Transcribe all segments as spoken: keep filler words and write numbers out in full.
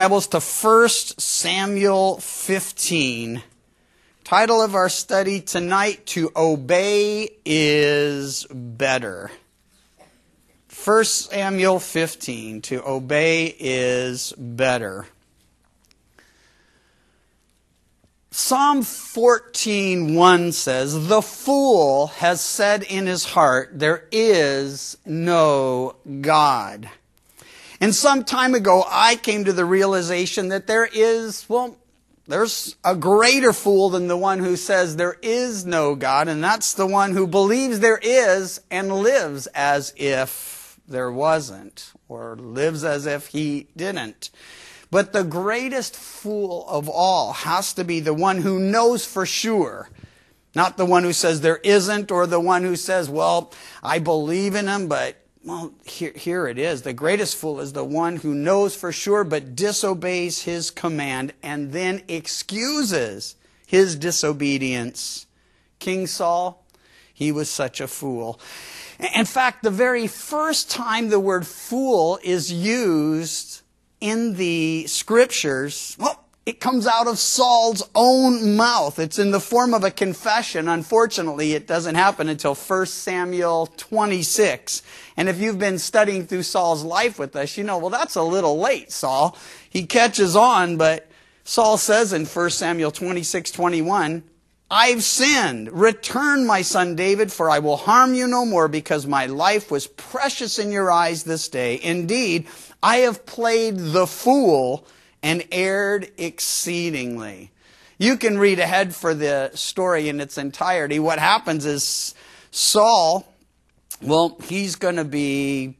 Bibles to First Samuel fifteen. Title of our study tonight, To Obey is Better. First Samuel fifteen, To Obey is Better. Psalm fourteen one says, "The fool has said in his heart, there is no God." And some time ago, I came to the realization that there is, well, there's a greater fool than the one who says there is no God, and that's the one who believes there is and lives as if there wasn't, or lives as if he didn't. But the greatest fool of all has to be the one who knows for sure, not the one who says there isn't, or the one who says, well, I believe in him, but Well, here, here it is. The greatest fool is the one who knows for sure but disobeys his command and then excuses his disobedience. King Saul, he was such a fool. In fact, the very first time the word fool is used in the scriptures, well, it comes out of Saul's own mouth. It's in the form of a confession. Unfortunately, it doesn't happen until First Samuel twenty-six. And if you've been studying through Saul's life with us, you know, well, that's a little late, Saul. He catches on, but Saul says in First Samuel twenty-six twenty-one, "I've sinned. Return, my son David, for I will harm you no more, because my life was precious in your eyes this day. Indeed, I have played the fool and erred exceedingly." You can read ahead for the story in its entirety. What happens is Saul, well, he's going to be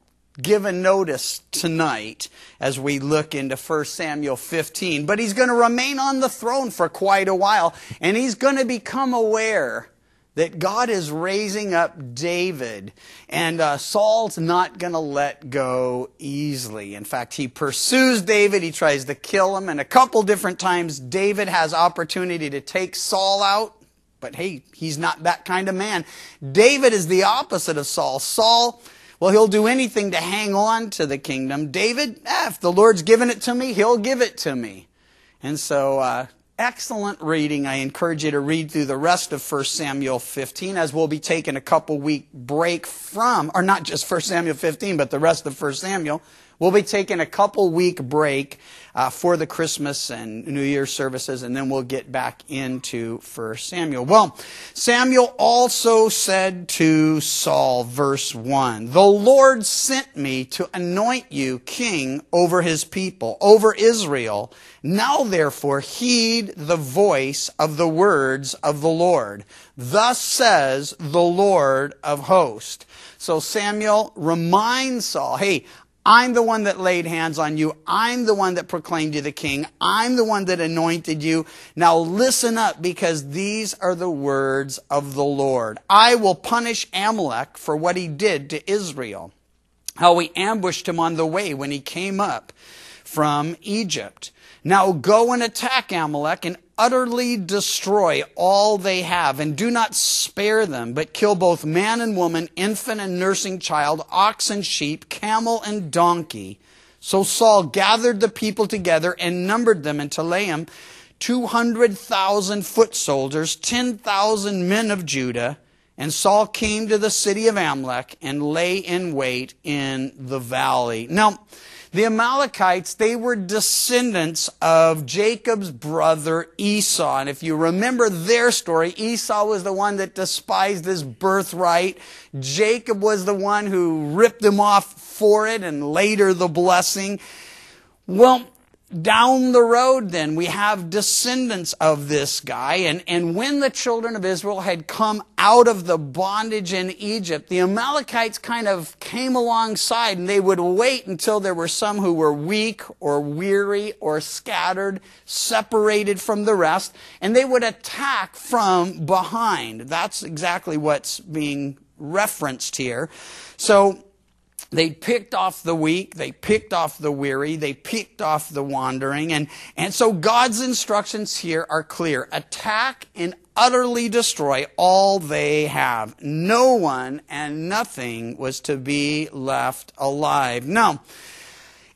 given notice tonight as we look into First Samuel fifteen. But he's going to remain on the throne for quite a while. And he's going to become aware that God is raising up David, and uh, Saul's not going to let go easily. In fact, he pursues David, he tries to kill him, and a couple different times David has opportunity to take Saul out, but hey, he's not that kind of man. David is the opposite of Saul. Saul, well, he'll do anything to hang on to the kingdom. David, eh, if the Lord's given it to me, he'll give it to me. And so, uh, excellent reading. I encourage you to read through the rest of First Samuel fifteen, as we'll be taking a couple week break from, or not just First Samuel fifteen, but the rest of First Samuel. We'll be taking a couple week break uh, for the Christmas and New Year's services, and then we'll get back into First Samuel. Well, Samuel also said to Saul, verse one, "The Lord sent me to anoint you king over his people, over Israel. Now therefore heed the voice of the words of the Lord. Thus says the Lord of hosts." So Samuel reminds Saul, hey, I'm the one that laid hands on you. I'm the one that proclaimed you the king. I'm the one that anointed you. Now listen up, because these are the words of the Lord. "I will punish Amalek for what he did to Israel, how we ambushed him on the way when he came up from Egypt. Now go and attack Amalek and utterly destroy all they have, and do not spare them, but kill both man and woman, infant and nursing child, ox and sheep, camel and donkey." So Saul gathered the people together and numbered them in Telaim, two hundred thousand foot soldiers, ten thousand men of Judah. And Saul came to the city of Amalek and lay in wait in the valley. Now, the Amalekites, they were descendants of Jacob's brother Esau. And if you remember their story, Esau was the one that despised his birthright. Jacob was the one who ripped him off for it, and later the blessing. Well, down the road then, we have descendants of this guy. And, and when the children of Israel had come out of the bondage in Egypt, the Amalekites kind of came alongside, and they would wait until there were some who were weak or weary or scattered, separated from the rest, and they would attack from behind. That's exactly what's being referenced here. So they picked off the weak, they picked off the weary, they picked off the wandering. And, and so God's instructions here are clear. Attack and utterly destroy all they have. No one and nothing was to be left alive. Now,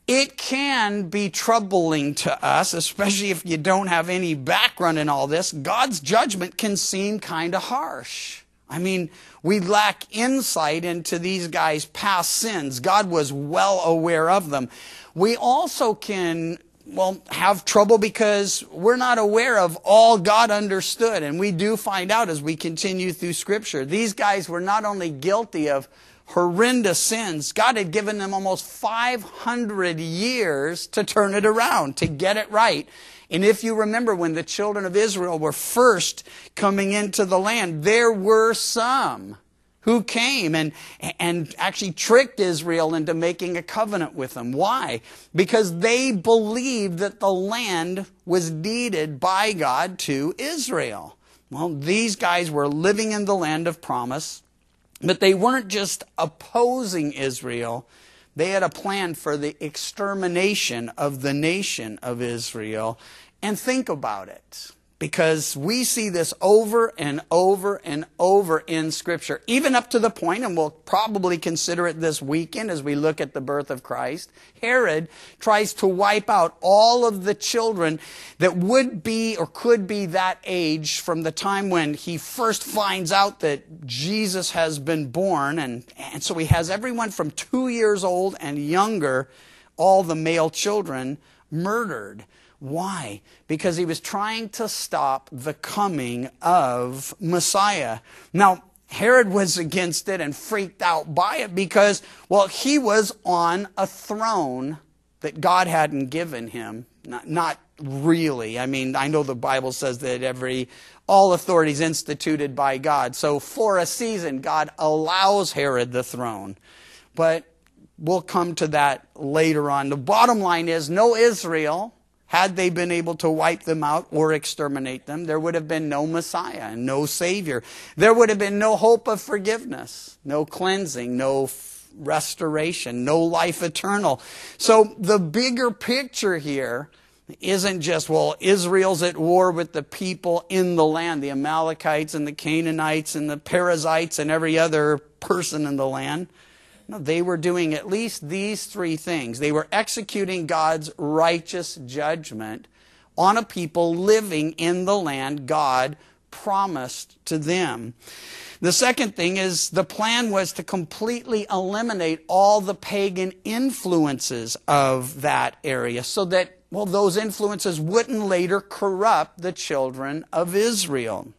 it can be troubling to us, especially if you don't have any background in all this. God's judgment can seem kind of harsh. I mean, we lack insight into these guys' past sins. God was well aware of them. We also can, well, have trouble because we're not aware of all God understood. And we do find out as we continue through Scripture. These guys were not only guilty of horrendous sins, God had given them almost five hundred years to turn it around, to get it right. And if you remember when the children of Israel were first coming into the land, there were some who came and, and actually tricked Israel into making a covenant with them. Why? Because they believed that the land was deeded by God to Israel. Well, these guys were living in the land of promise. But they weren't just opposing Israel. They had a plan for the extermination of the nation of Israel. And think about it, because we see this over and over and over in Scripture, even up to the point, and we'll probably consider it this weekend as we look at the birth of Christ, Herod tries to wipe out all of the children that would be or could be that age from the time when he first finds out that Jesus has been born. And, and so he has everyone from two years old and younger, all the male children, murdered. Why? Because he was trying to stop the coming of Messiah. Now, Herod was against it and freaked out by it because, well, he was on a throne that God hadn't given him. Not, not really. I mean, I know the Bible says that every, all authority is instituted by God. So for a season, God allows Herod the throne. But we'll come to that later on. The bottom line is, no Israel, had they been able to wipe them out or exterminate them, there would have been no Messiah and no Savior. There would have been no hope of forgiveness, no cleansing, no f- restoration, no life eternal. So the bigger picture here isn't just, well, Israel's at war with the people in the land, the Amalekites and the Canaanites and the Perizzites and every other person in the land. No, they were doing at least these three things. They were executing God's righteous judgment on a people living in the land God promised to them. The second thing is the plan was to completely eliminate all the pagan influences of that area so that, well, those influences wouldn't later corrupt the children of Israel.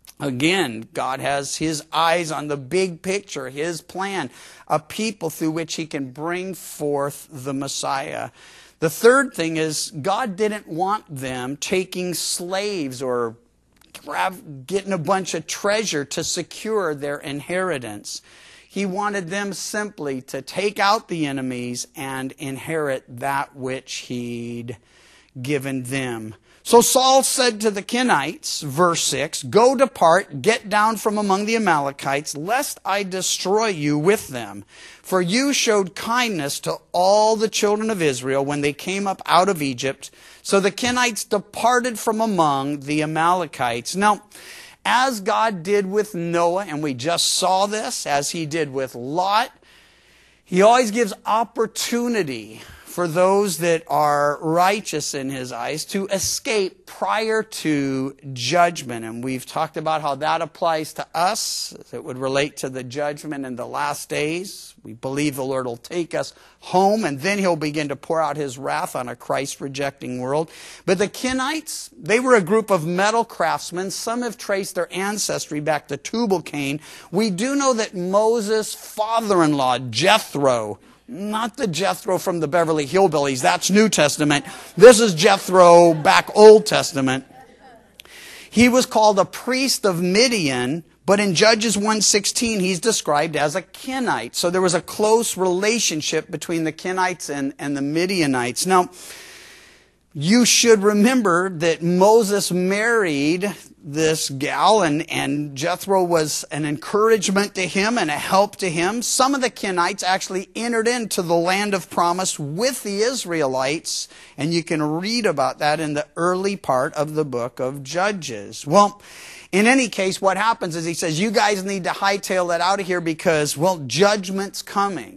Again, God has His eyes on the big picture, His plan, a people through which He can bring forth the Messiah. The third thing is God didn't want them taking slaves or getting a bunch of treasure to secure their inheritance. He wanted them simply to take out the enemies and inherit that which He'd given them. So Saul said to the Kenites, verse six, "Go depart, get down from among the Amalekites, lest I destroy you with them. For you showed kindness to all the children of Israel when they came up out of Egypt." So the Kenites departed from among the Amalekites. Now, as God did with Noah, and we just saw this, as He did with Lot, He always gives opportunity for those that are righteous in His eyes to escape prior to judgment. And we've talked about how that applies to us, as it would relate to the judgment in the last days. We believe the Lord will take us home, and then He'll begin to pour out His wrath on a Christ-rejecting world. But the Kenites, they were a group of metal craftsmen. Some have traced their ancestry back to Tubal-Cain. We do know that Moses' father-in-law, Jethro, not the Jethro from the Beverly Hillbillies, that's New Testament. This is Jethro back Old Testament. He was called a priest of Midian, but in Judges one sixteen, he's described as a Kenite. So there was a close relationship between the Kenites and, and the Midianites. Now, you should remember that Moses married this gal, and, and Jethro was an encouragement to him and a help to him. Some of the Kenites actually entered into the land of promise with the Israelites, and you can read about that in the early part of the book of Judges. Well, in any case, what happens is he says, you guys need to hightail that out of here because, well, judgment's coming.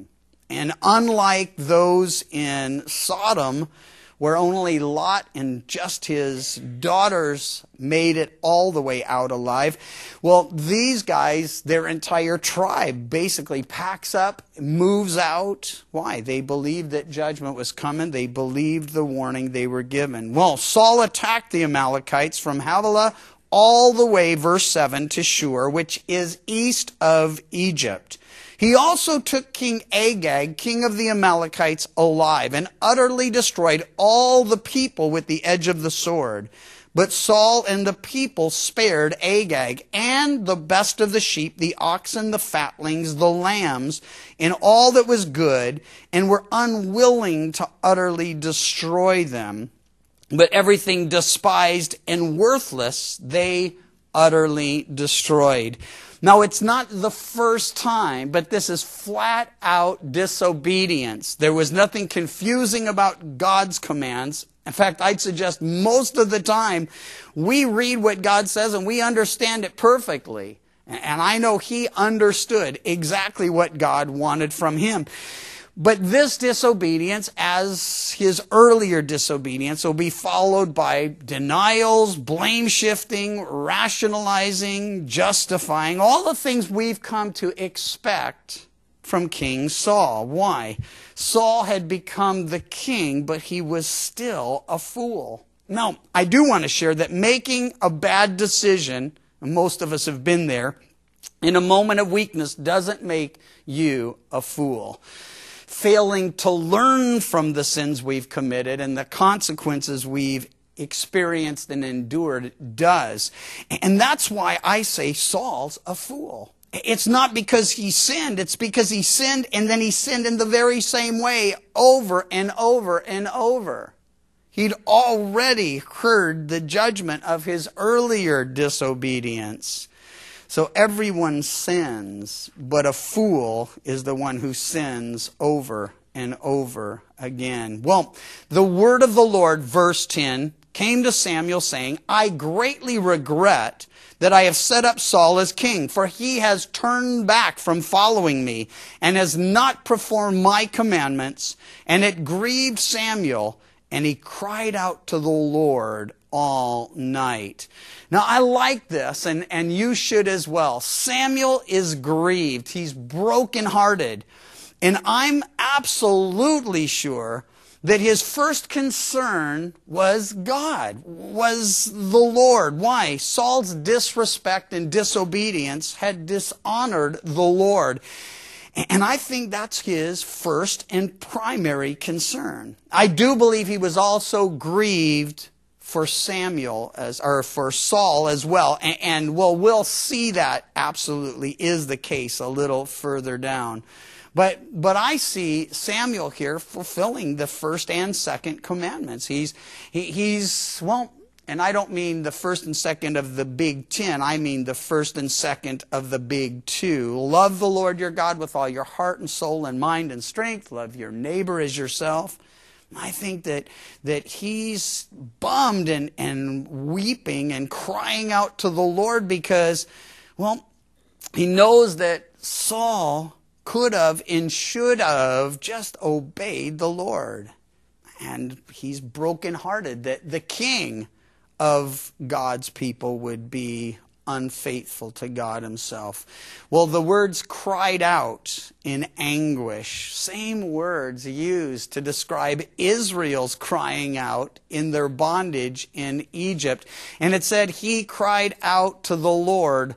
And unlike those in Sodom, where only Lot and just his daughters made it all the way out alive, well, these guys, their entire tribe basically packs up, moves out. Why? They believed that judgment was coming. They believed the warning they were given. Well, Saul attacked the Amalekites from Havilah all the way, verse seven, to Shur, which is east of Egypt. He also took King Agag, king of the Amalekites, alive and utterly destroyed all the people with the edge of the sword. But Saul and the people spared Agag and the best of the sheep, the oxen, the fatlings, the lambs, and all that was good, and were unwilling to utterly destroy them. But everything despised and worthless they utterly destroyed. Now, it's not the first time, but this is flat out disobedience. There was nothing confusing about God's commands. In fact, I'd suggest most of the time we read what God says and we understand it perfectly. And I know he understood exactly what God wanted from him. But this disobedience, as his earlier disobedience, will be followed by denials, blame shifting, rationalizing, justifying, all the things we've come to expect from King Saul. Why? Saul had become the king, but he was still a fool. Now, I do want to share that making a bad decision, and most of us have been there, in a moment of weakness doesn't make you a fool. Failing to learn from the sins we've committed and the consequences we've experienced and endured does. And that's why I say Saul's a fool. It's not because he sinned. It's because he sinned and then he sinned in the very same way over and over and over. He'd already heard the judgment of his earlier disobedience. So everyone sins, but a fool is the one who sins over and over again. Well, the word of the Lord, verse ten, came to Samuel saying, I greatly regret that I have set up Saul as king, for he has turned back from following me and has not performed my commandments. And it grieved Samuel, and he cried out to the Lord all night. Now, I like this, and, and you should as well. Samuel is grieved. He's brokenhearted. And I'm absolutely sure that his first concern was God, was the Lord. Why? Saul's disrespect and disobedience had dishonored the Lord. And I think that's his first and primary concern. I do believe he was also grieved for Samuel as, or for Saul as well. And, and well, we'll see that absolutely is the case a little further down. But, but I see Samuel here fulfilling the first and second commandments. He's, he, he's, well, and I don't mean the first and second of the big ten. I mean the first and second of the big two. Love the Lord your God with all your heart and soul and mind and strength. Love your neighbor as yourself. I think that that he's bummed and, and weeping and crying out to the Lord because, well, he knows that Saul could have and should have just obeyed the Lord. And he's brokenhearted that the king of God's people would be unfaithful to God himself. Well, the words cried out in anguish, same words used to describe Israel's crying out in their bondage in Egypt. And it said he cried out to the Lord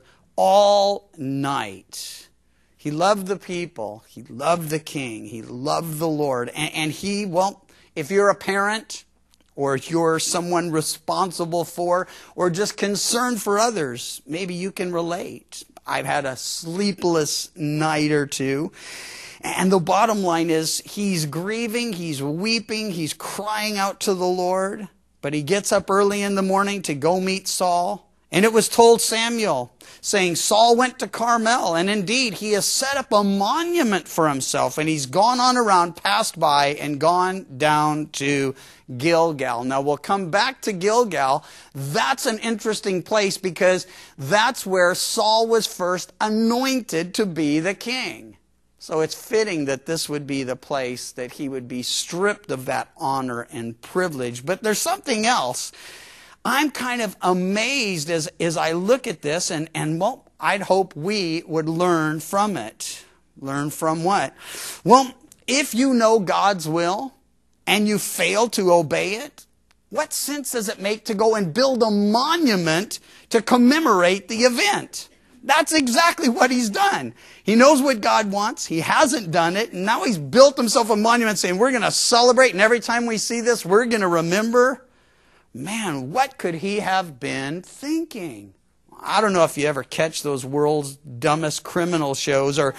all night. He loved the people. He loved the king. He loved the Lord. And, and he, well, if you're a parent, or if you're someone responsible for, or just concerned for others, maybe you can relate. I've had a sleepless night or two. And the bottom line is, he's grieving, he's weeping, he's crying out to the Lord. But he gets up early in the morning to go meet Saul. And it was told Samuel, saying, Saul went to Carmel, and indeed he has set up a monument for himself, and he's gone on around, passed by, and gone down to Gilgal. Now we'll come back to Gilgal. That's an interesting place because that's where Saul was first anointed to be the king. So it's fitting that this would be the place that he would be stripped of that honor and privilege. But there's something else. I'm kind of amazed as, as I look at this, and, and well, I'd hope we would learn from it. Learn from what? Well, if you know God's will and you fail to obey it, what sense does it make to go and build a monument to commemorate the event? That's exactly what he's done. He knows what God wants. He hasn't done it. And now he's built himself a monument saying, we're going to celebrate. And every time we see this, we're going to remember. Man, what could he have been thinking? I don't know if you ever catch those world's dumbest criminal shows, or,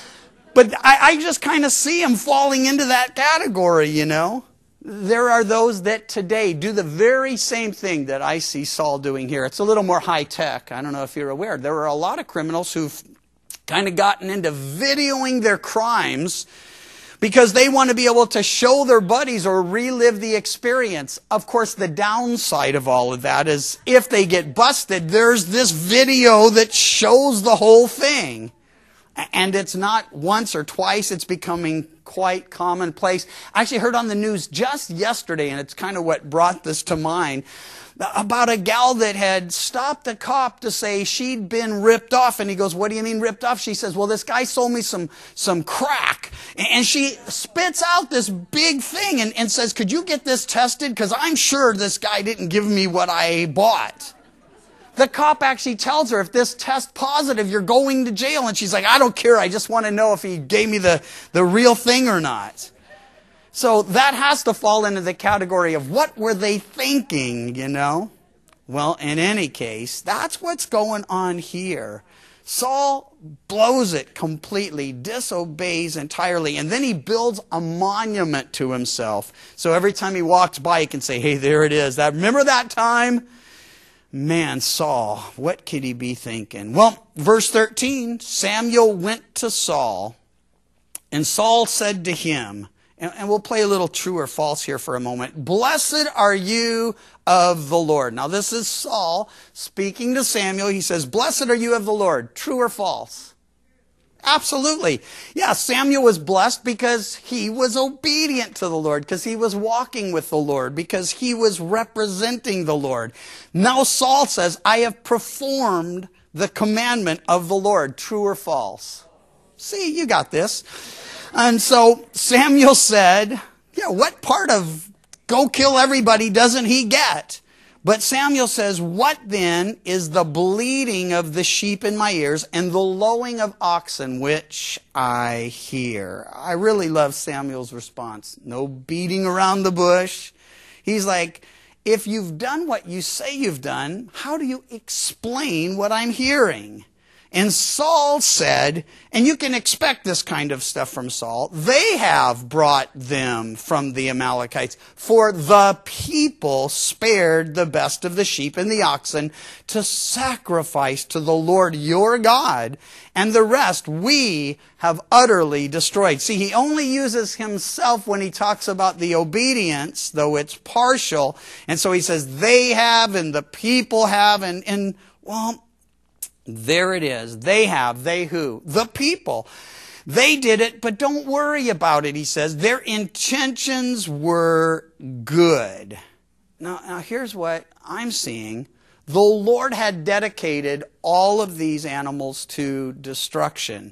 but I, I just kind of see him falling into that category, you know. There are those that today do the very same thing that I see Saul doing here. It's a little more high tech. I don't know if you're aware. There are a lot of criminals who've kind of gotten into videoing their crimes because they want to be able to show their buddies or relive the experience. Of course, the downside of all of that is if they get busted, there's this video that shows the whole thing. And it's not once or twice, it's becoming quite commonplace. I actually heard on the news just yesterday, and it's kind of what brought this to mind, about a gal that had stopped a cop to say she'd been ripped off. And he goes, what do you mean ripped off? She says, well, this guy sold me some, some crack. And she spits out this big thing and, and says, could you get this tested? Because I'm sure this guy didn't give me what I bought. The cop actually tells her, if this tests positive, you're going to jail. And she's like, I don't care. I just want to know if he gave me the, the real thing or not. So that has to fall into the category of what were they thinking, you know? Well, in any case, that's what's going on here. Saul blows it completely, disobeys entirely, and then he builds a monument to himself. So every time he walks by, he can say, hey, there it is. That, remember that time? Man, Saul, what could he be thinking? Well, verse thirteen, Samuel went to Saul, and Saul said to him, and, and we'll play a little true or false here for a moment, blessed are you of the Lord. Now this is Saul speaking to Samuel. He says, blessed are you of the Lord. True or false? Absolutely. Yeah, Samuel was blessed because he was obedient to the Lord, because he was walking with the Lord, because he was representing the Lord. Now Saul says, I have performed the commandment of the Lord. True or false? See, you got this. And so Samuel said, yeah, what part of go kill everybody doesn't he get? But Samuel says, what then is the bleating of the sheep in my ears and the lowing of oxen which I hear? I really love Samuel's response. No beating around the bush. He's like, if you've done what you say you've done, how do you explain what I'm hearing? And Saul said, and you can expect this kind of stuff from Saul, they have brought them from the Amalekites, for the people spared the best of the sheep and the oxen to sacrifice to the Lord your God, and the rest we have utterly destroyed. See, he only uses himself when he talks about the obedience, though it's partial. And so he says, they have and the people have, and, and well, there it is. They have. They who? The people. They did it, but don't worry about it, he says. Their intentions were good. Now, now here's what I'm seeing. The Lord had dedicated all of these animals to destruction.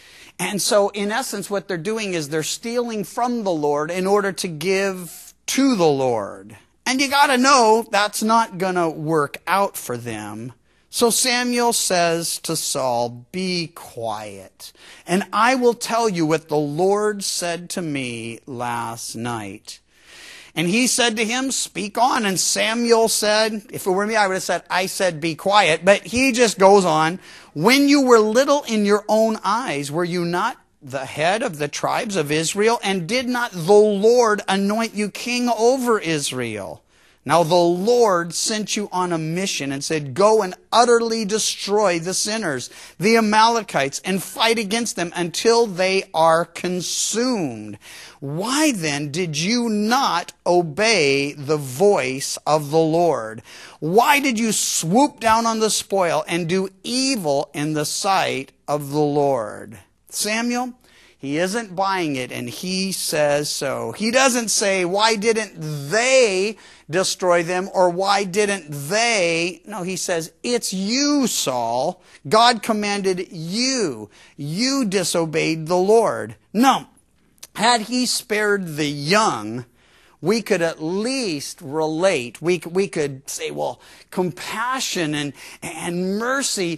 And so, in essence, what they're doing is they're stealing from the Lord in order to give to the Lord. And you got to know that's not going to work out for them. So Samuel says to Saul, be quiet, and I will tell you what the Lord said to me last night. And he said to him, speak on. And Samuel said, if it were me, I would have said, I said, be quiet. But he just goes on, when you were little in your own eyes, were you not the head of the tribes of Israel? And did not the Lord anoint you king over Israel? Now the Lord sent you on a mission and said, go and utterly destroy the sinners, the Amalekites, and fight against them until they are consumed. Why then did you not obey the voice of the Lord? Why did you swoop down on the spoil and do evil in the sight of the Lord? Samuel, He isn't buying it, and he says so. He doesn't say, why didn't they destroy them, or why didn't they? No, he says, it's you, Saul. God commanded you. You disobeyed the Lord. No, had he spared the young, we could at least relate. We, we could say, well, compassion and, and mercy.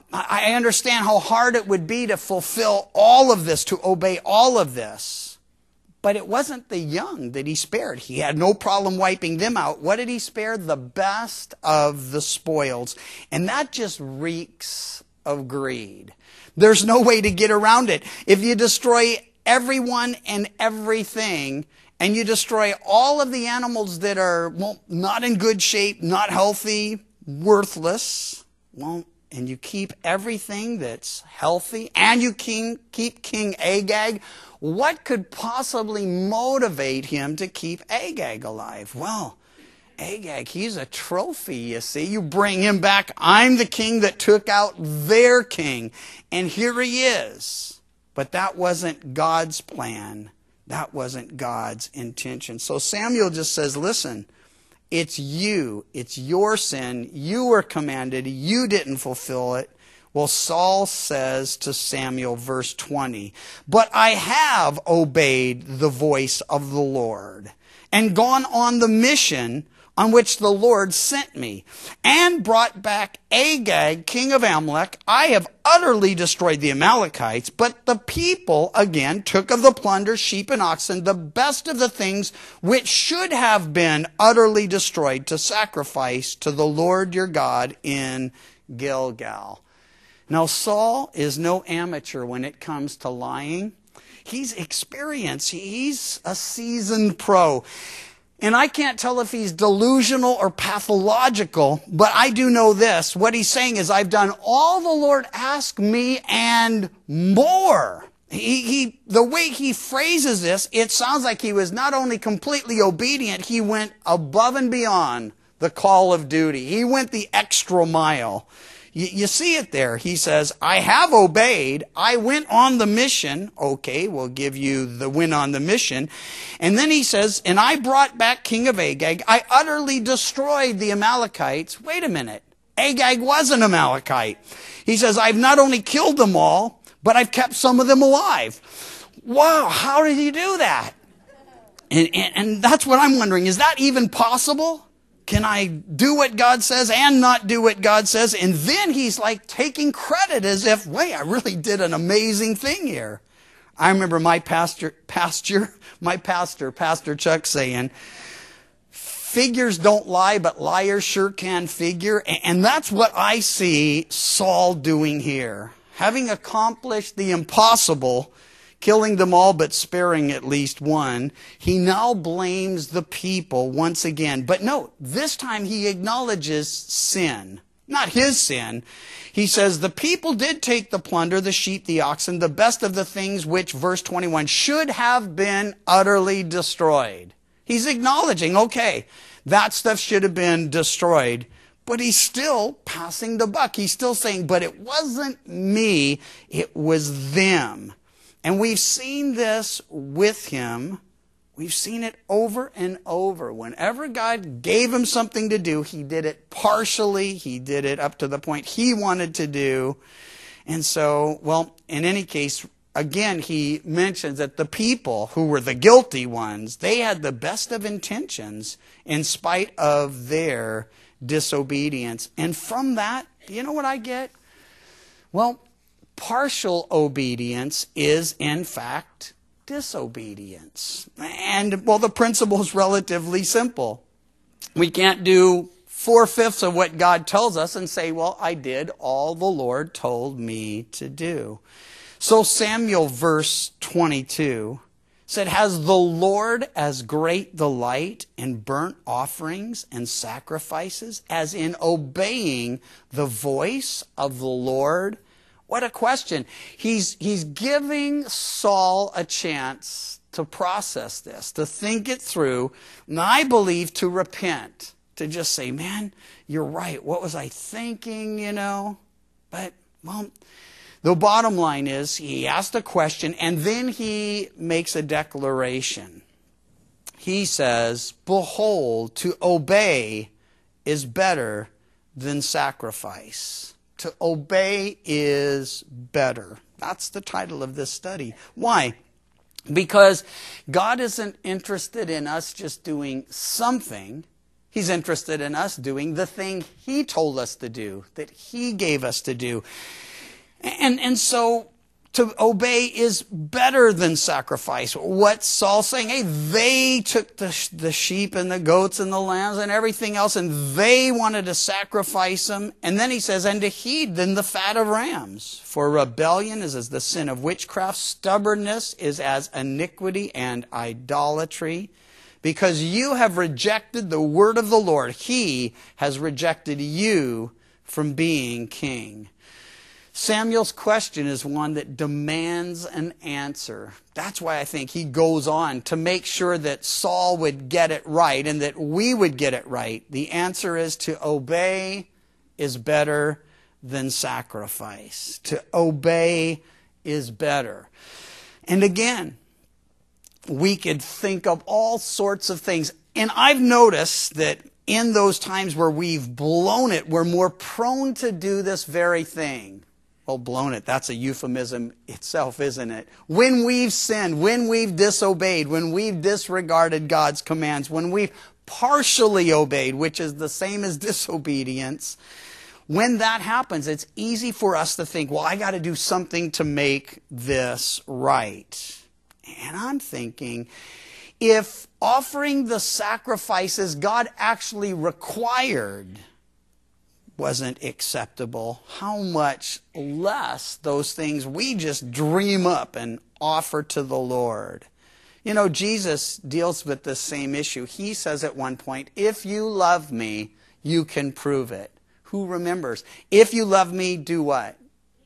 I understand how hard it would be to fulfill all of this, to obey all of this. But it wasn't the young that he spared. He had no problem wiping them out. What did he spare? The best of the spoils. And that just reeks of greed. There's no way to get around it. If you destroy everyone and everything, and you destroy all of the animals that are, well, not in good shape, not healthy, worthless, well, and you keep everything that's healthy, and you king, keep King Agag, what could possibly motivate him to keep Agag alive? Well, Agag, he's a trophy, you see. You bring him back. I'm the king that took out their king, and here he is. But that wasn't God's plan. That wasn't God's intention. So Samuel just says, listen, it's you. It's your sin. You were commanded. You didn't fulfill it. Well, Saul says to Samuel, verse twenty, but I have obeyed the voice of the Lord and gone on the mission on which the Lord sent me, and brought back Agag, king of Amalek. I have utterly destroyed the Amalekites, but the people, again, took of the plunder, sheep and oxen, the best of the things which should have been utterly destroyed, to sacrifice to the Lord your God in Gilgal. Now, Saul is no amateur when it comes to lying. He's experienced. He's a seasoned pro. And I can't tell if he's delusional or pathological, but I do know this. What he's saying is, I've done all the Lord asked me and more. He, he, the way he phrases this, it sounds like he was not only completely obedient, he went above and beyond the call of duty. He went the extra mile. You, you see it there. He says, I have obeyed. I went on the mission. Okay, we'll give you the win on the mission. And then he says, and I brought back King of Agag. I utterly destroyed the Amalekites. Wait a minute. Agag was an Amalekite. He says, I've not only killed them all, but I've kept some of them alive. Wow, how did he do that? And, and, and that's what I'm wondering. Is that even possible? Can I do what God says and not do what God says? And then he's like taking credit as if, wait, I really did an amazing thing here. I remember my pastor, pastor, my pastor, Pastor Chuck saying, figures don't lie, but liars sure can figure. And that's what I see Saul doing here. Having accomplished the impossible, killing them all but sparing at least one, he now blames the people once again. But note, this time he acknowledges sin. Not his sin. He says, the people did take the plunder, the sheep, the oxen, the best of the things which, verse twenty-one, should have been utterly destroyed. He's acknowledging, okay, that stuff should have been destroyed. But he's still passing the buck. He's still saying, but it wasn't me, it was them. And we've seen this with him. We've seen it over and over. Whenever God gave him something to do, he did it partially. He did it up to the point he wanted to do. And so, well, in any case, again, he mentions that the people who were the guilty ones, they had the best of intentions in spite of their disobedience. And from that, you know what I get? Well, partial obedience is, in fact, disobedience. And, well, the principle is relatively simple. We can't do four-fifths of what God tells us and say, well, I did all the Lord told me to do. So Samuel, verse twenty-two, said, has the Lord as great delight in burnt offerings and sacrifices as in obeying the voice of the Lord? What a question. He's, he's giving Saul a chance to process this, to think it through, and I believe to repent, to just say, man, you're right. What was I thinking, you know? But, well, The bottom line is he asked a question and then he makes a declaration. He says, behold, to obey is better than sacrifice. To obey is better. That's the title of this study. Why? Because God isn't interested in us just doing something. He's interested in us doing the thing He told us to do, that He gave us to do. And, and so to obey is better than sacrifice. What's Saul saying? Hey, they took the, the sheep and the goats and the lambs and everything else, and they wanted to sacrifice them. And then he says, and to heed than the fat of rams. For rebellion is as the sin of witchcraft. Stubbornness is as iniquity and idolatry. Because you have rejected the word of the Lord, He has rejected you from being king. Samuel's question is one that demands an answer. That's why I think he goes on to make sure that Saul would get it right and that we would get it right. The answer is to obey is better than sacrifice. To obey is better. And again, we could think of all sorts of things. And I've noticed that in those times where we've blown it, we're more prone to do this very thing. Well, blown it, that's a euphemism itself, isn't it? When we've sinned, when we've disobeyed, when we've disregarded God's commands, when we've partially obeyed, which is the same as disobedience, when that happens, it's easy for us to think, well, I got to do something to make this right. And I'm thinking, if offering the sacrifices God actually required wasn't acceptable, how much less those things we just dream up and offer to the Lord. You know, Jesus deals with this same issue. He says at one point, if you love me, you can prove it. Who remembers? If you love me, do what?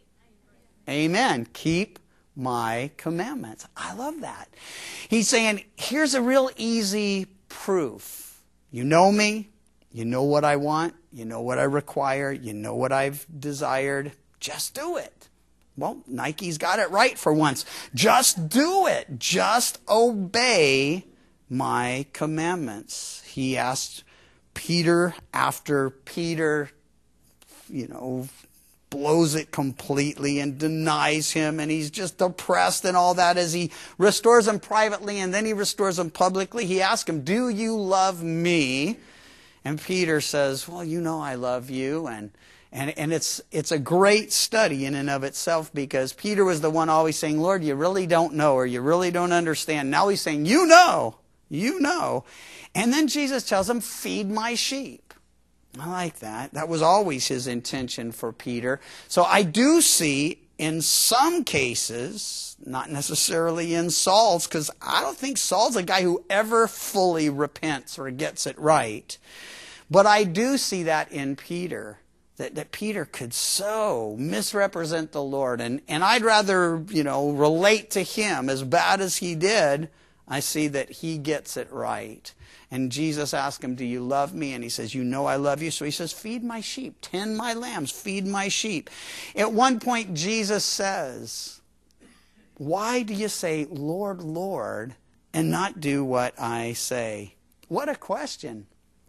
Amen. Keep my commandments. I love that. He's saying, here's a real easy proof. You know me. You know what I want. You know what I require. You know what I've desired. Just do it. Well, Nike's got it right for once. Just do it. Just obey my commandments. He asked Peter after Peter, you know, blows it completely and denies him, and he's just depressed and all that as he restores him privately and then he restores him publicly. He asks him, do you love me? And Peter says, well, you know I love you. And and and it's it's a great study in and of itself, because Peter was the one always saying, Lord, you really don't know, or you really don't understand. Now he's saying, you know, you know. And then Jesus tells him, feed my sheep. I like that. That was always his intention for Peter. So I do see in some cases, not necessarily in Saul's, because I don't think Saul's a guy who ever fully repents or gets it right. But I do see that in Peter, that, that Peter could so misrepresent the Lord. And, and I'd rather, you know, relate to him as bad as he did. I see that he gets it right. And Jesus asked him, do you love me? And he says, you know I love you. So he says, feed my sheep, tend my lambs, feed my sheep. At one point, Jesus says, why do you say, Lord, Lord, and not do what I say? What a question.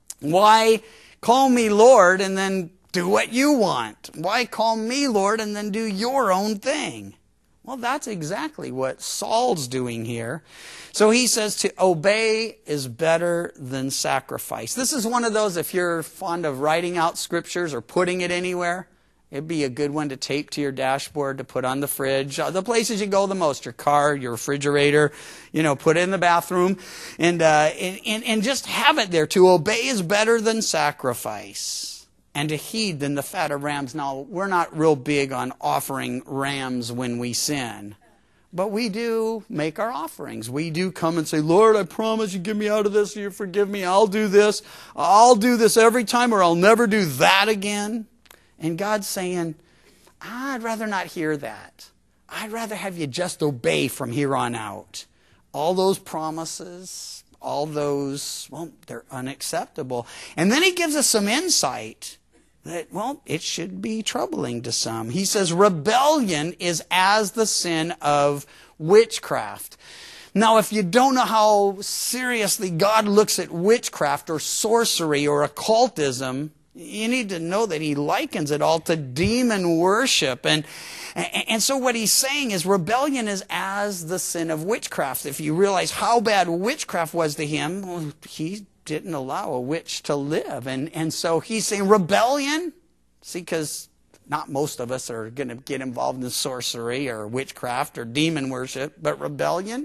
Why call me Lord and then do what you want? Why call me Lord and then do your own thing? Well, that's exactly what Saul's doing here. So he says to obey is better than sacrifice. This is one of those, if you're fond of writing out scriptures or putting it anywhere, it'd be a good one to tape to your dashboard, to put on the fridge. The places you go the most, your car, your refrigerator, you know, put it in the bathroom, and, uh, and, and, and just have it there. To obey is better than sacrifice, and to heed than the fat of rams. Now, we're not real big on offering rams when we sin, but we do make our offerings. We do come and say, Lord, I promise you give me out of this, you forgive me, I'll do this. I'll do this every time, or I'll never do that again. And God's saying, I'd rather not hear that. I'd rather have you just obey from here on out. All those promises, all those, well, they're unacceptable. And then he gives us some insight that, well, it should be troubling to some. He says rebellion is as the sin of witchcraft. Now, if you don't know how seriously God looks at witchcraft or sorcery or occultism, you need to know that he likens it all to demon worship. And, and so what he's saying is rebellion is as the sin of witchcraft. If you realize how bad witchcraft was to him, well, he didn't allow a witch to live. And, and so he's saying rebellion, see, because not most of us are going to get involved in sorcery or witchcraft or demon worship, but rebellion,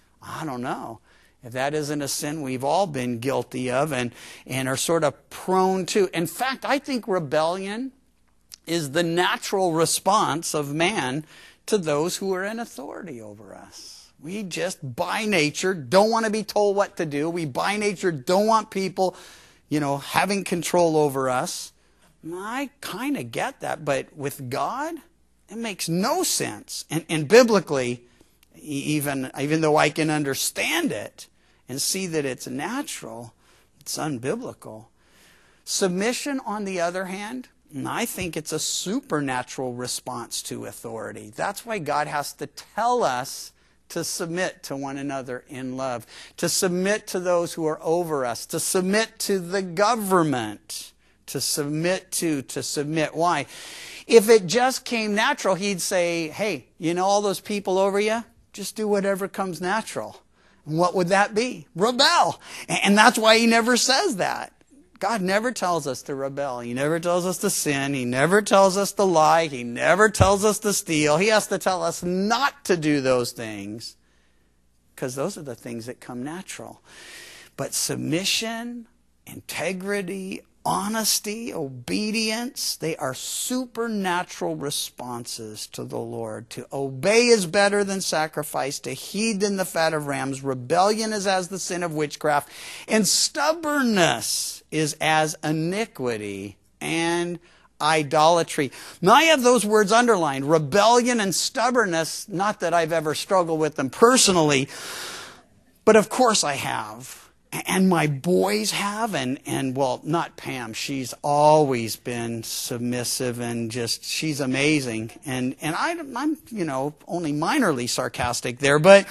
I don't know. If that isn't a sin we've all been guilty of and, and are sort of prone to. In fact, I think rebellion is the natural response of man to those who are in authority over us. We just, by nature, don't want to be told what to do. We, by nature, don't want people, you know, having control over us. I kind of get that, but with God, it makes no sense. And, and biblically, even, even though I can understand it, and see that it's natural, it's unbiblical. Submission, on the other hand, I think it's a supernatural response to authority. That's why God has to tell us to submit to one another in love, to submit to those who are over us, to submit to the government, to submit to, to submit. Why? If it just came natural, he'd say, hey, you know all those people over you? Just do whatever comes natural. What would that be? Rebel. And that's why he never says that. God never tells us to rebel. He never tells us to sin. He never tells us to lie. He never tells us to steal. He has to tell us not to do those things because those are the things that come natural. But submission, integrity, honesty, obedience, they are supernatural responses to the Lord. To obey is better than sacrifice, to heed than the fat of rams. Rebellion is as the sin of witchcraft, and stubbornness is as iniquity and idolatry. Now I have those words underlined, rebellion and stubbornness, not that I've ever struggled with them personally, but of course I have. And my boys have, and, and well, not Pam. She's always been submissive and just, she's amazing. And, and I, I'm, you know, only minorly sarcastic there. But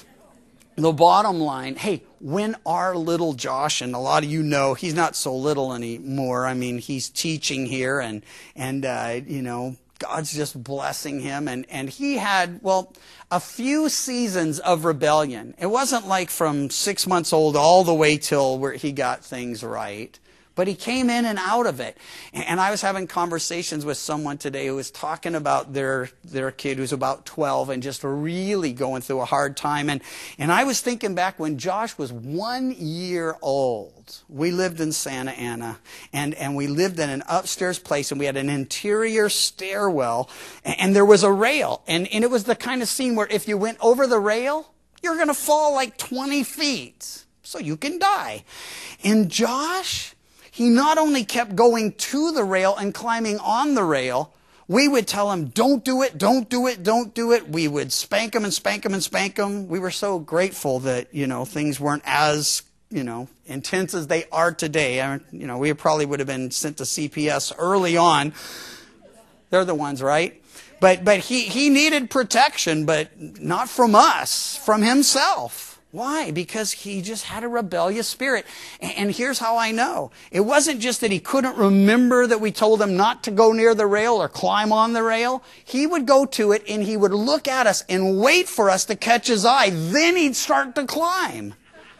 the bottom line, hey, when our little Josh, and a lot of you know, he's not so little anymore. I mean, he's teaching here and, and uh, you know, God's just blessing him. And, and he had, well, a few seasons of rebellion. It wasn't like from six months old all the way till where he got things right. But he came in and out of it. And I was having conversations with someone today who was talking about their their kid who's about twelve and just really going through a hard time. And, and I was thinking back when Josh was one year old. We lived in Santa Ana. And, and we lived in an upstairs place. And we had an interior stairwell. And, and there was a rail. And, and it was the kind of scene where if you went over the rail, you're going to fall like twenty feet. So you can die. And Josh, he not only kept going to the rail and climbing on the rail, we would tell him, don't do it, don't do it, don't do it. We would spank him and spank him and spank him. We were so grateful that, you know, things weren't as, you know, intense as they are today. I, you know, we probably would have been sent to C P S early on. They're the ones, right? But, but he, he needed protection, but not from us, from himself. Why? Because he just had a rebellious spirit. And here's how I know. It wasn't just that he couldn't remember that we told him not to go near the rail or climb on the rail. He would go to it and he would look at us and wait for us to catch his eye. Then he'd start to climb.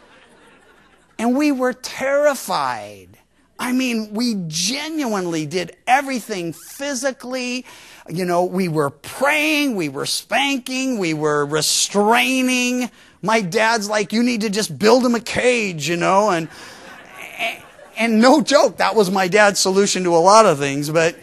And we were terrified. I mean, we genuinely did everything physically. You know, we were praying, we were spanking, we were restraining. My dad's like, you need to just build him a cage, you know, and, and no joke, that was my dad's solution to a lot of things, but,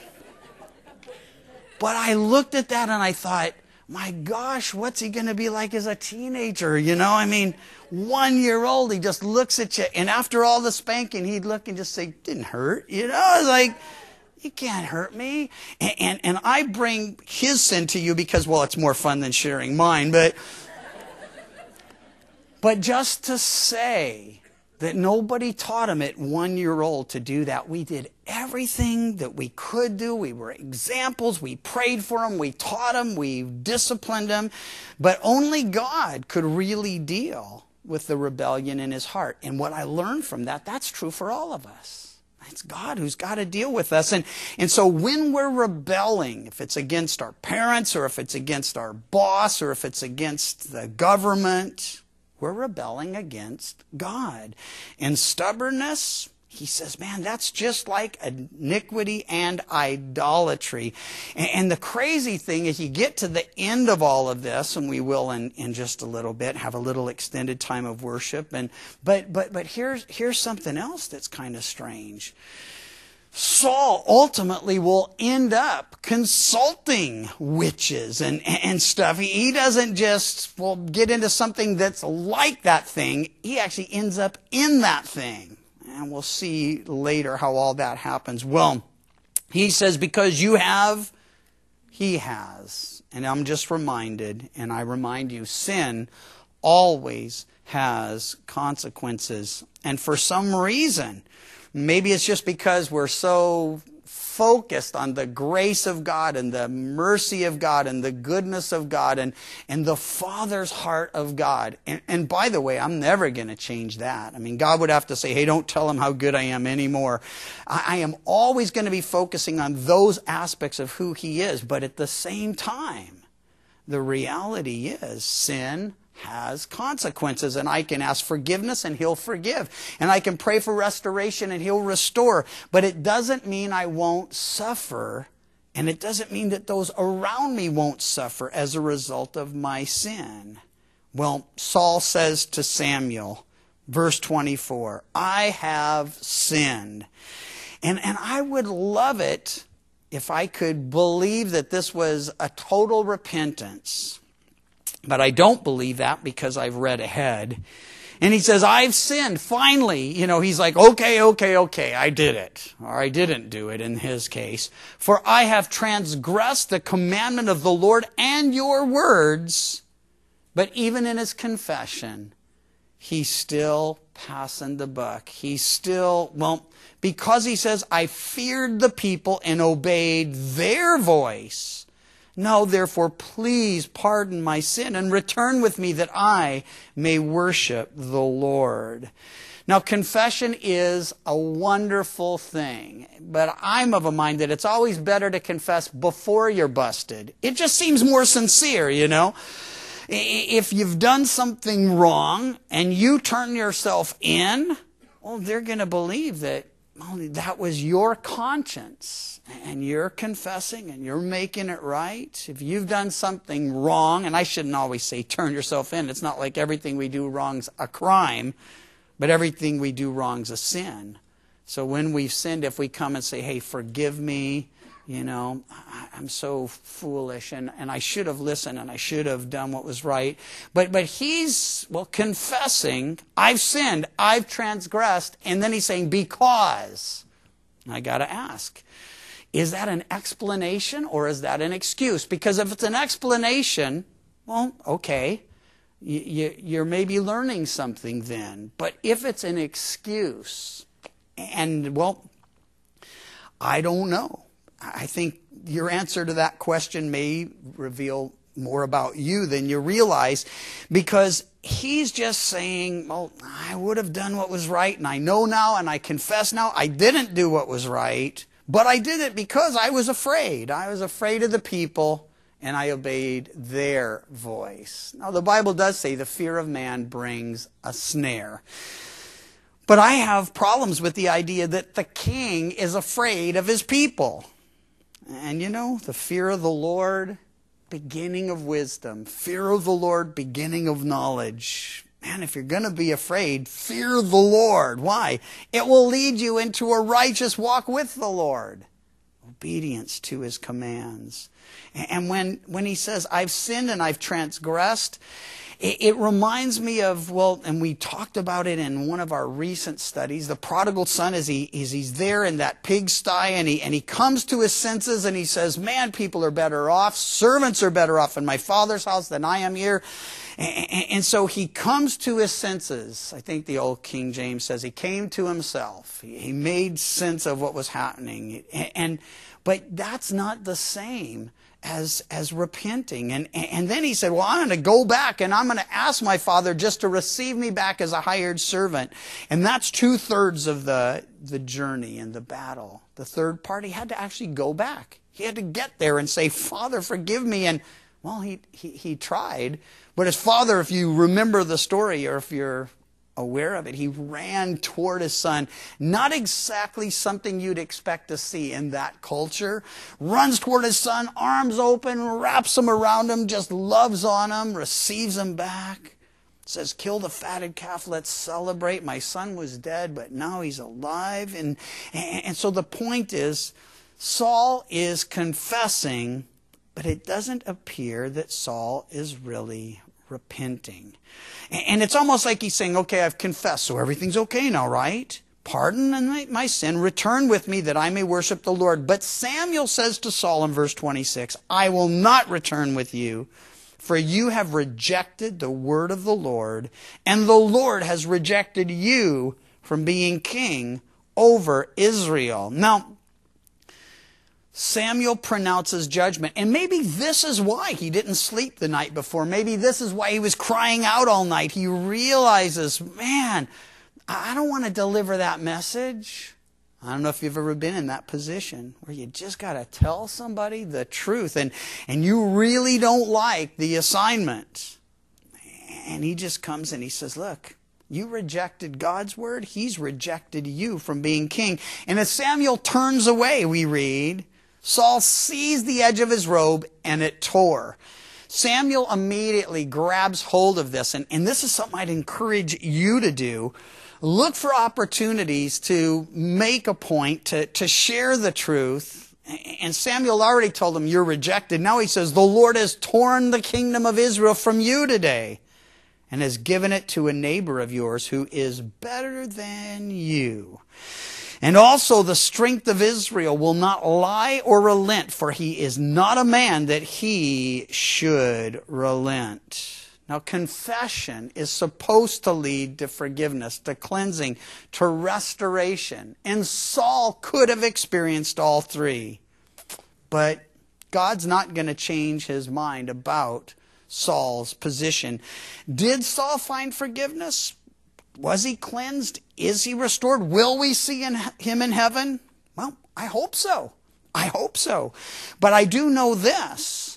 but I looked at that and I thought, my gosh, what's he going to be like as a teenager, you know, I mean, one year old, he just looks at you, and after all the spanking, he'd look and just say, didn't hurt, you know, it's like, you can't hurt me, and, and, and I bring his sin to you because, well, it's more fun than sharing mine, but... But just to say that nobody taught him at one year old to do that. We did everything that we could do. We were examples. We prayed for him. We taught him. We disciplined him. But only God could really deal with the rebellion in his heart. And what I learned from that, that's true for all of us. It's God who's got to deal with us. And, and so when we're rebelling, if it's against our parents or if it's against our boss or if it's against the government, we're rebelling against God. And stubbornness, he says, man, that's just like iniquity and idolatry. And, and the crazy thing is you get to the end of all of this, and we will in, in just a little bit have a little extended time of worship. And but but but here's here's something else that's kind of strange. Saul ultimately will end up consulting witches and, and stuff. He, he doesn't just, well, get into something that's like that thing. He actually ends up in that thing. And we'll see later how all that happens. Well, he says, because you have, he has. And I'm just reminded, and I remind you, sin always has consequences. And for some reason, maybe it's just because we're so focused on the grace of God and the mercy of God and the goodness of God and, and the Father's heart of God. And, and by the way, I'm never going to change that. I mean, God would have to say, hey, don't tell him how good I am anymore. I, I am always going to be focusing on those aspects of who he is. But at the same time, the reality is sin has consequences, and I can ask forgiveness and he'll forgive, and I can pray for restoration and he'll restore. But it doesn't mean I won't suffer, and it doesn't mean that those around me won't suffer as a result of my sin. Well, Saul says to Samuel, verse twenty-four, I have sinned. And, and I would love it if I could believe that this was a total repentance. But I don't believe that because I've read ahead. And he says, I've sinned. Finally, you know, he's like, okay, okay, okay, I did it. Or I didn't do it in his case. For I have transgressed the commandment of the Lord and your words. But even in his confession, he's still passing the buck. He's still, well, because he says, I feared the people and obeyed their voice. Now, therefore, please pardon my sin and return with me that I may worship the Lord. Now, confession is a wonderful thing, but I'm of a mind that it's always better to confess before you're busted. It just seems more sincere, you know. If you've done something wrong and you turn yourself in, well, they're going to believe that well, that was your conscience, and you're confessing, and you're making it right. If you've done something wrong, and I shouldn't always say turn yourself in. It's not like everything we do wrong's a crime, but everything we do wrong's a sin. So when we've sinned, if we come and say, hey, forgive me, you know, I'm so foolish, and, and I should have listened, and I should have done what was right. But but he's, well, confessing, I've sinned, I've transgressed, and then he's saying, because. I got to ask, is that an explanation or is that an excuse? Because if it's an explanation, well, okay, you, you, you're maybe learning something then. But if it's an excuse, and, well, I don't know. I think your answer to that question may reveal more about you than you realize, because he's just saying, well, I would have done what was right, and I know now, and I confess now, I didn't do what was right, but I did it because I was afraid. I was afraid of the people, and I obeyed their voice. Now, the Bible does say the fear of man brings a snare. But I have problems with the idea that the king is afraid of his people. And you know, the fear of the Lord, beginning of wisdom. Fear of the Lord, beginning of knowledge. Man, if you're going to be afraid, fear the Lord. Why? It will lead you into a righteous walk with the Lord. Obedience to his commands. And when, when he says, I've sinned and I've transgressed, It, it reminds me of, well, and we talked about it in one of our recent studies, the prodigal son, as he, as he's there in that pigsty, and he, and he comes to his senses and he says, man, people are better off, servants are better off in my father's house than I am here. And, and so he comes to his senses. I think the old King James says he came to himself. He, he made sense of what was happening. And, and but that's not the same as as repenting. And and then he said, well, I'm going to go back and I'm going to ask my father just to receive me back as a hired servant. And that's two-thirds of the the journey and the battle. The third part, he had to actually go back. He had to get there and say, Father, forgive me. And well, he he, he tried. But his father, if you remember the story, or if you're aware of it, he ran toward his son. Not exactly something you'd expect to see in that culture. Runs toward his son, arms open, wraps him around him, just loves on him, receives him back. Says, kill the fatted calf, let's celebrate. My son was dead, but now he's alive. And, and, and so the point is, Saul is confessing, but it doesn't appear that Saul is really repenting. And it's almost like he's saying, okay, I've confessed, so everything's okay now, right? Pardon my, my sin, return with me that I may worship the Lord. But Samuel says to Saul in verse twenty-six, I will not return with you, for you have rejected the word of the Lord, and the Lord has rejected you from being king over Israel. Now, Samuel pronounces judgment. And maybe this is why he didn't sleep the night before. Maybe this is why he was crying out all night. He realizes, man, I don't want to deliver that message. I don't know if you've ever been in that position where you just got to tell somebody the truth and, and you really don't like the assignment. And he just comes and he says, look, you rejected God's word. He's rejected you from being king. And as Samuel turns away, we read, Saul seized the edge of his robe and it tore. Samuel immediately grabs hold of this. And, and this is something I'd encourage you to do. Look for opportunities to make a point, to, to share the truth. And Samuel already told him, you're rejected. Now he says, the Lord has torn the kingdom of Israel from you today and has given it to a neighbor of yours who is better than you. And also the strength of Israel will not lie or relent, for he is not a man that he should relent. Now, confession is supposed to lead to forgiveness, to cleansing, to restoration. And Saul could have experienced all three. But God's not going to change his mind about Saul's position. Did Saul find forgiveness? Was he cleansed? Is he restored? Will we see in, him in heaven? Well, I hope so. I hope so. But I do know this.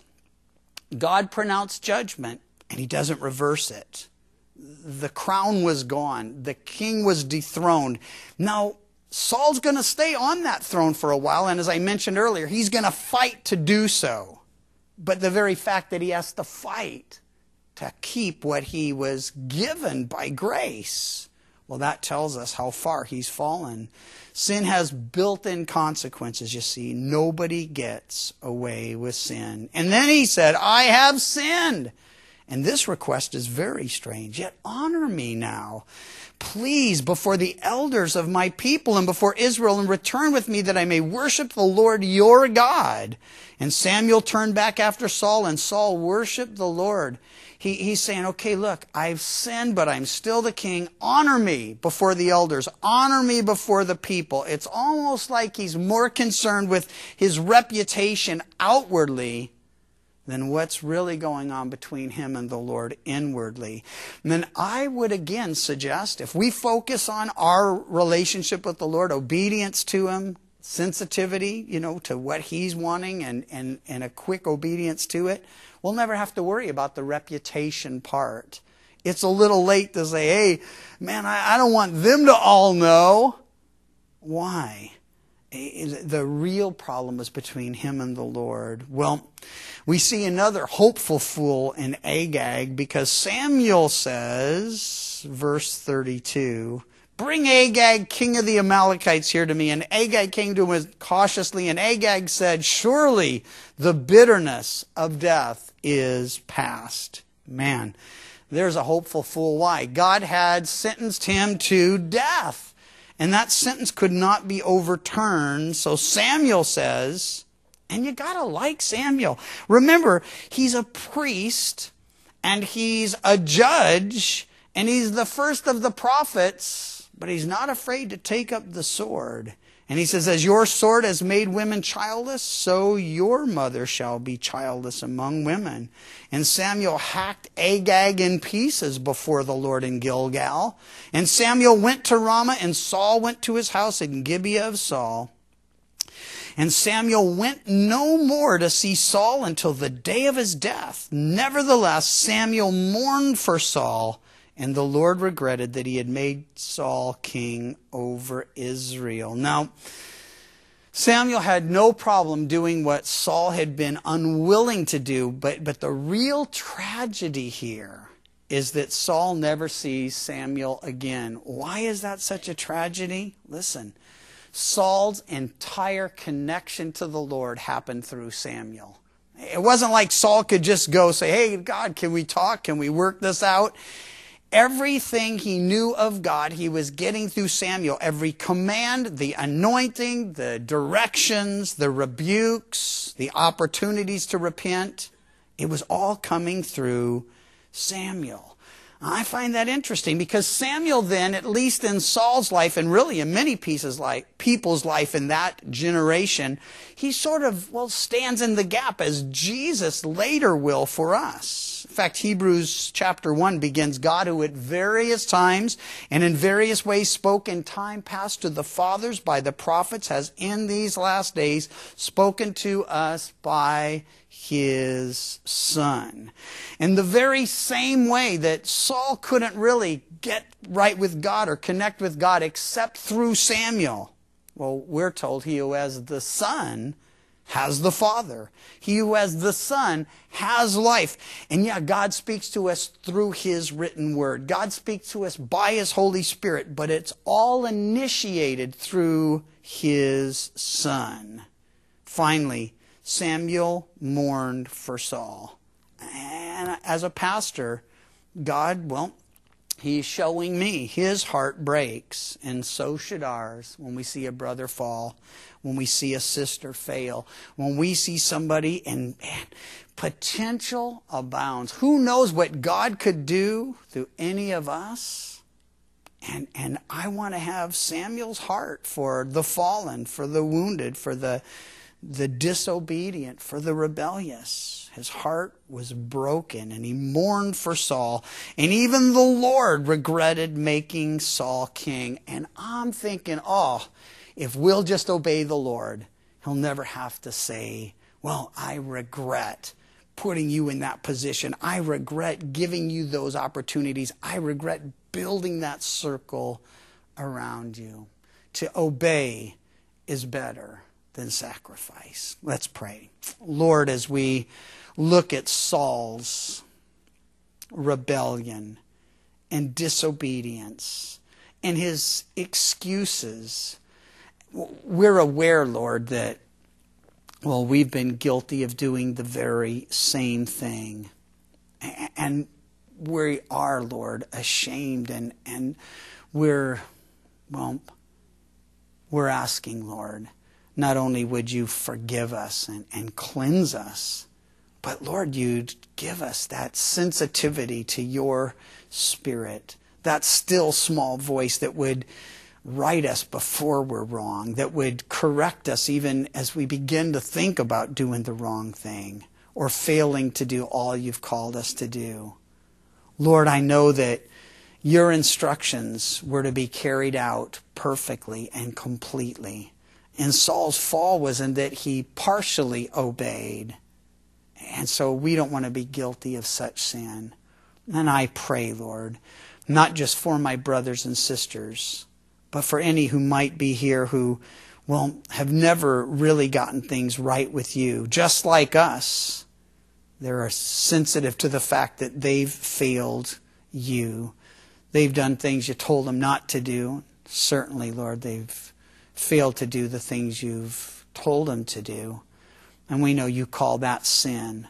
God pronounced judgment, and he doesn't reverse it. The crown was gone. The king was dethroned. Now, Saul's going to stay on that throne for a while, and as I mentioned earlier, he's going to fight to do so. But the very fact that he has to fight to keep what he was given by grace, well, that tells us how far he's fallen. Sin has built-in consequences, you see. Nobody gets away with sin. And then he said, I have sinned. And this request is very strange. Yet honor me now, please, before the elders of my people and before Israel, and return with me that I may worship the Lord your God. And Samuel turned back after Saul, and Saul worshiped the Lord. He, he's saying, okay, look, I've sinned, but I'm still the king. Honor me before the elders. Honor me before the people. It's almost like he's more concerned with his reputation outwardly than what's really going on between him and the Lord inwardly. And then I would again suggest, if we focus on our relationship with the Lord, obedience to him, sensitivity, you know, to what he's wanting, and, and, and a quick obedience to it, we'll never have to worry about the reputation part. It's a little late to say, hey, man, I, I don't want them to all know. Why? The real problem is between him and the Lord. Well, we see another hopeful fool in Agag, because Samuel says, verse thirty-two, bring Agag, king of the Amalekites, here to me. And Agag came to him cautiously, and Agag said, surely the bitterness of death is past. Man, there's a hopeful fool. Why? God had sentenced him to death, and that sentence could not be overturned. So Samuel says, and you gotta like Samuel. Remember, he's a priest, and he's a judge, and he's the first of the prophets, but he's not afraid to take up the sword. And he says, as your sword has made women childless, so your mother shall be childless among women. And Samuel hacked Agag in pieces before the Lord in Gilgal. And Samuel went to Ramah, and Saul went to his house in Gibeah of Saul. And Samuel went no more to see Saul until the day of his death. Nevertheless, Samuel mourned for Saul, and the Lord regretted that he had made Saul king over Israel. Now, Samuel had no problem doing what Saul had been unwilling to do, but, but the real tragedy here is that Saul never sees Samuel again. Why is that such a tragedy? Listen, Saul's entire connection to the Lord happened through Samuel. It wasn't like Saul could just go say, hey, God, can we talk? Can we work this out? Everything he knew of God, he was getting through Samuel. Every command, the anointing, the directions, the rebukes, the opportunities to repent, it was all coming through Samuel. I find that interesting because Samuel then, at least in Saul's life and really in many pieces like people's life in that generation, he sort of, well, stands in the gap as Jesus later will for us. In fact, Hebrews chapter one begins, God who at various times and in various ways spoke in time past to the fathers by the prophets has in these last days spoken to us by his Son. In the very same way that Saul couldn't really get right with God or connect with God except through Samuel, well, we're told he who has the Son has the Father. He who has the Son has life. And yeah, God speaks to us through his written word. God speaks to us by his Holy Spirit, but it's all initiated through his Son. Finally, Samuel mourned for Saul. And as a pastor, God, well, he's showing me his heart breaks, and so should ours when we see a brother fall, when we see a sister fail, when we see somebody and man, potential abounds. Who knows what God could do through any of us? And, and I want to have Samuel's heart for the fallen, for the wounded, for the the disobedient, for the rebellious. His heart was broken and he mourned for Saul. And even the Lord regretted making Saul king. And I'm thinking, oh, if we'll just obey the Lord, he'll never have to say, well, I regret putting you in that position. I regret giving you those opportunities. I regret building that circle around you. To obey is better than sacrifice. Let's pray. Lord, as we look at Saul's rebellion and disobedience and his excuses, we're aware, Lord, that, well, we've been guilty of doing the very same thing. And we are, Lord, ashamed and, and we're, well, we're asking, Lord, not only would you forgive us and, and cleanse us, but Lord, you'd give us that sensitivity to your Spirit, that still small voice that would right us before we're wrong, that would correct us even as we begin to think about doing the wrong thing or failing to do all you've called us to do. Lord, I know that your instructions were to be carried out perfectly and completely. And Saul's fall was in that he partially obeyed. And so we don't want to be guilty of such sin. And I pray, Lord, not just for my brothers and sisters, but for any who might be here who, well, have never really gotten things right with you. Just like us, they're sensitive to the fact that they've failed you. They've done things you told them not to do. Certainly, Lord, they've failed to do the things you've told them to do. And we know you call that sin.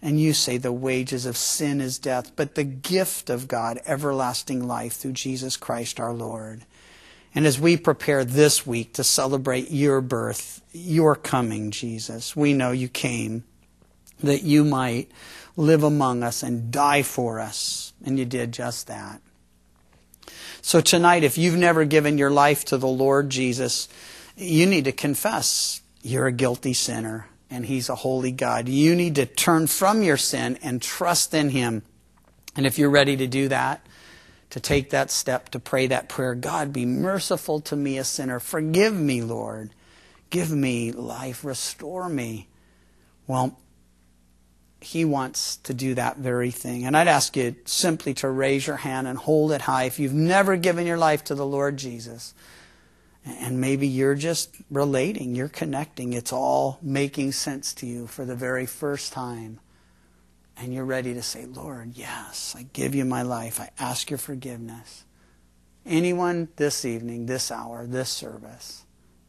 And you say the wages of sin is death, but the gift of God, everlasting life through Jesus Christ our Lord. And as we prepare this week to celebrate your birth, your coming, Jesus, we know you came that you might live among us and die for us. And you did just that. So tonight, if you've never given your life to the Lord Jesus, you need to confess you're a guilty sinner and He's a holy God. You need to turn from your sin and trust in Him. And if you're ready to do that, to take that step, to pray that prayer, God, be merciful to me, a sinner. Forgive me, Lord. Give me life. Restore me. Well, He wants to do that very thing. And I'd ask you simply to raise your hand and hold it high if you've never given your life to the Lord Jesus. And maybe you're just relating, you're connecting. It's all making sense to you for the very first time. And you're ready to say, Lord, yes, I give you my life. I ask your forgiveness. Anyone this evening, this hour, this service?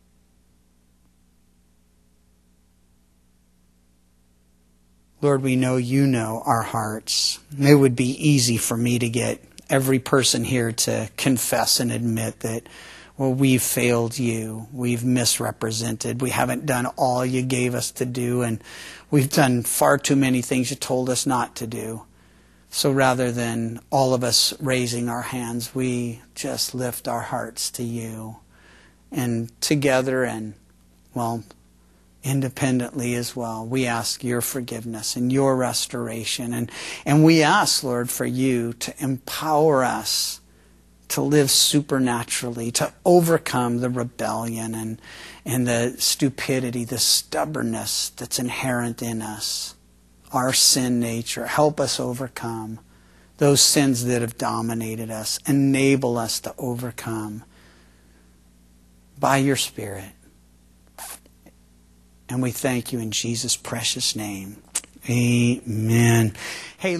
Lord, we know you know our hearts. It would be easy for me to get every person here to confess and admit that, well, we've failed you. We've misrepresented. We haven't done all you gave us to do, and we've done far too many things you told us not to do. So rather than all of us raising our hands, we just lift our hearts to you. And together and, well, independently as well, we ask your forgiveness and your restoration. And, and we ask, Lord, for you to empower us to live supernaturally, to overcome the rebellion and, and the stupidity, the stubbornness that's inherent in us, our sin nature. Help us overcome those sins that have dominated us. Enable us to overcome by your Spirit. And we thank you in Jesus' precious name. Amen. Hey.